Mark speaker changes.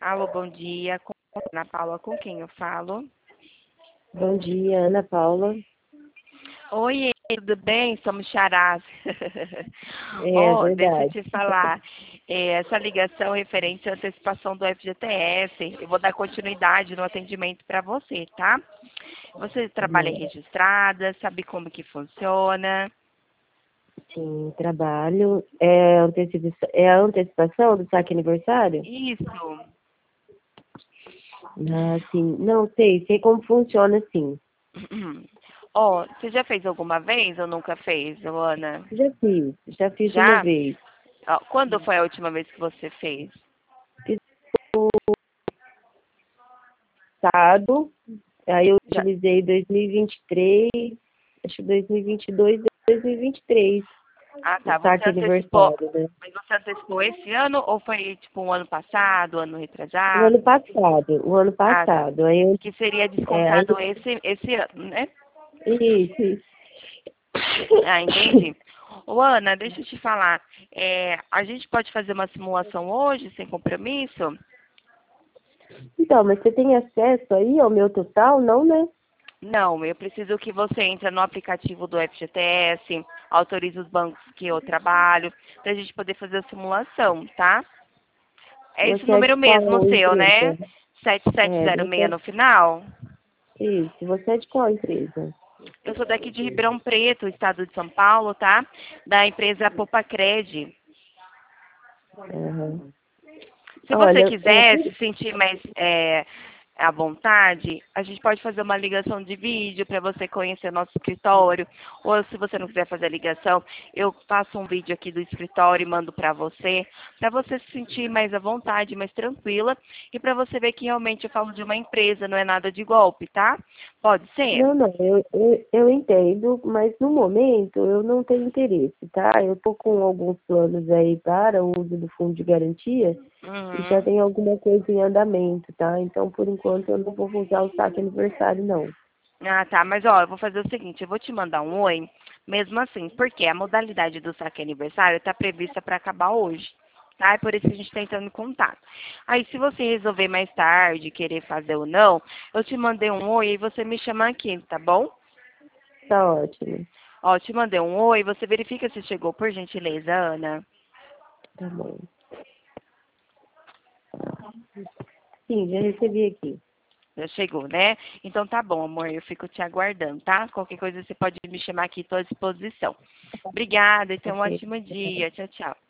Speaker 1: Alô, bom dia. Com Ana Paula, com quem eu falo?
Speaker 2: Bom dia, Ana Paula.
Speaker 1: Oi, tudo bem? Somos xarás.
Speaker 2: É
Speaker 1: Oh, deixa eu
Speaker 2: verdade.
Speaker 1: te falar. Essa ligação é referente à antecipação do FGTS. Eu vou dar continuidade no atendimento para você, tá? Você
Speaker 2: Tá
Speaker 1: trabalha
Speaker 2: bom.
Speaker 1: registrada, sabe como que funciona?
Speaker 2: Sim, trabalho. É a antecipação do saque aniversário?
Speaker 1: Isso.
Speaker 2: Ah, sim. Não sei como funciona, sim.
Speaker 1: Oh, você já fez alguma vez ou nunca fez, Ana?
Speaker 2: Já fiz uma
Speaker 1: Já?
Speaker 2: vez.
Speaker 1: Ó, quando foi a última vez que você fez?
Speaker 2: Fiz no passado, aí eu
Speaker 1: Já.
Speaker 2: utilizei 2023, acho que 2022, 2023,
Speaker 1: Ah,
Speaker 2: o
Speaker 1: tá. Você
Speaker 2: saque
Speaker 1: antecipou.
Speaker 2: aniversário, né?
Speaker 1: Mas você antecipou esse ano ou foi tipo um ano passado, ano
Speaker 2: O ano
Speaker 1: retrasado?
Speaker 2: passado, o ano
Speaker 1: Ah, tá.
Speaker 2: passado.
Speaker 1: Que seria
Speaker 2: Aí,
Speaker 1: descontado esse ano, né?
Speaker 2: isso.
Speaker 1: Ah, entendi. Ô, Ana, deixa eu te falar. A gente pode fazer uma simulação hoje, sem compromisso?
Speaker 2: Então, mas você tem acesso aí ao meu total? Não, né?
Speaker 1: Não, eu preciso que você entre no aplicativo do FGTS, autorize os bancos que eu trabalho, para a gente poder fazer a simulação, tá? É esse
Speaker 2: Você é
Speaker 1: número
Speaker 2: de
Speaker 1: mesmo,
Speaker 2: qual
Speaker 1: o seu, né?
Speaker 2: empresa?
Speaker 1: Sete sete
Speaker 2: É,
Speaker 1: zero seis
Speaker 2: você...
Speaker 1: no final?
Speaker 2: Isso, você é de qual empresa?
Speaker 1: Eu sou daqui de Ribeirão Preto, estado de São Paulo, tá? Da empresa Popacred.
Speaker 2: Aham.
Speaker 1: Se você
Speaker 2: Olha,
Speaker 1: quiser se sentir mais à vontade, a gente pode fazer uma ligação de vídeo para você conhecer o nosso escritório. Ou se você não quiser fazer a ligação, eu faço um vídeo aqui do escritório e mando para você se sentir mais à vontade, mais tranquila e para você ver que realmente eu falo de uma empresa, não é nada de golpe, tá? Pode ser?
Speaker 2: não, eu entendo, mas no momento eu não tenho interesse, tá? Eu tô com alguns planos aí para o uso do fundo de garantia e já
Speaker 1: Uhum.
Speaker 2: tem alguma coisa em andamento, tá? Então, por enquanto, eu não vou usar o saque aniversário, não.
Speaker 1: Ah, tá. Mas, ó, eu vou fazer o seguinte, eu vou te mandar um oi, mesmo assim, porque a modalidade do saque aniversário está prevista para acabar hoje, tá? É por isso que a gente está entrando em contato. Aí, se você resolver mais tarde, querer fazer ou não, eu te mandei um oi e você me chama aqui, tá bom?
Speaker 2: Tá ótimo.
Speaker 1: Ó, te mandei um oi, você verifica se chegou, por gentileza, Ana.
Speaker 2: Tá bom. Sim, já recebi aqui.
Speaker 1: Já chegou, né? Então tá bom, amor, eu fico te aguardando, tá? Qualquer coisa você pode me chamar aqui, estou à disposição. Obrigada e tenha um
Speaker 2: Ok.
Speaker 1: ótimo dia. Tchau, tchau.